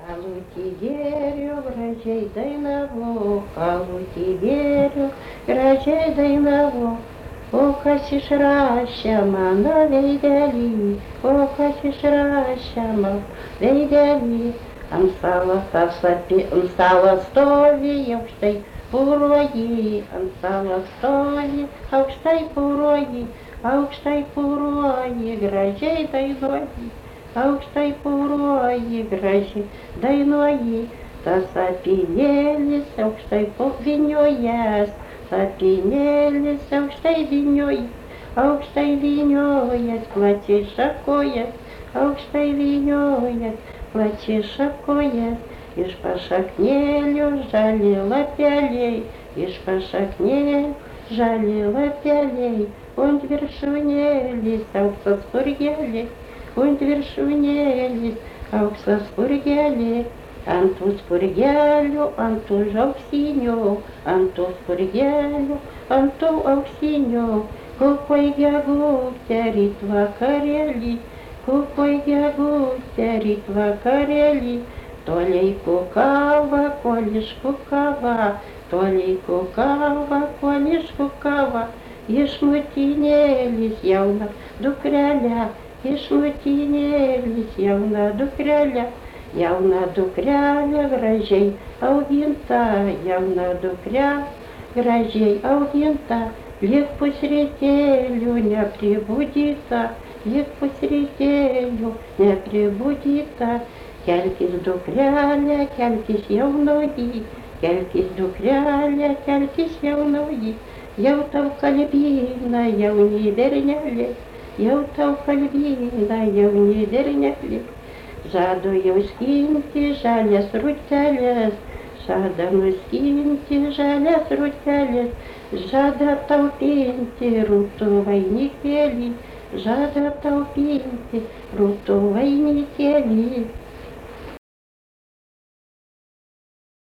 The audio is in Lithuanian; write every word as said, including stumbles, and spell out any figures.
Alutį gėriu, gražiai dainavau, alutį gėriu, gražiai dainavau. O kas išrašė mano veidelį, o kas išrašė mano veidelį. Ant stalo tas apie, ant stalo stovi aukštai puruoji, ant stalo stovi aukštai puruoji, aukštai puruoji, gražiai dainuoji. Aukštai puruoji, gražiai dainuoji, tas apynėlis aukštai vyniojas, apynėlis aukštai vyniojas, aukštai vyniojas, plačiai šakojas, aukštai vyniojas, plačiai šakojas, iš pašaknėlių žali lapeliai, iš pašaknėlių žali lapeliai, ant viršūnėlis auksas spurgelis. Ant viršūnėlis auksas spurgelė, ant tų spurgelių, ant tų auksinių, ant tų spurgelių, ant tų auksinių, kukoj gegutė ryt vakarėlį, kukoj gegutė ryt vakarėlį, toliai kukava, koliš kukava, toliai kukava, koliš kukava, iš motinėlis jauna dukrelė. Iš motinėlis jauna dukrelė, jauna dukrelė gražiai auginta, jauna dukrelė gražiai auginta, lyg pusrytėlių nepribudyta, lyg pusrytėlių nepribudyta. Kelkis dukrelė, kelkis jaunoji, kelkis dukrelė, kelkis jaunoji, jau tau kalbina jauni bernelė. Jau tau kalbina jauni bernelė, žadu jau skinti žalias rūtelės, žada nuskinti žalias rūtelės, žada tau pinti rūtų vainikėlį, žada tau pinti rūtų vainikėlį.